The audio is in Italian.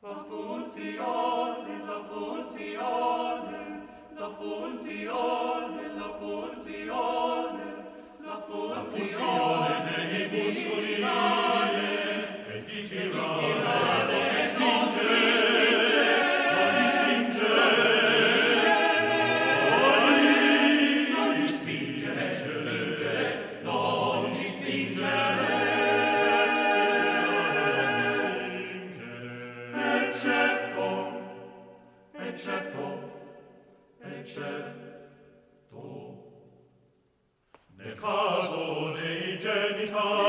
La funzione, la funzione, la funzione, la funzione, la funzione dei muscoli e di tirare e spingere, non di spingere, non di spingere, eccetto nel caso dei genitali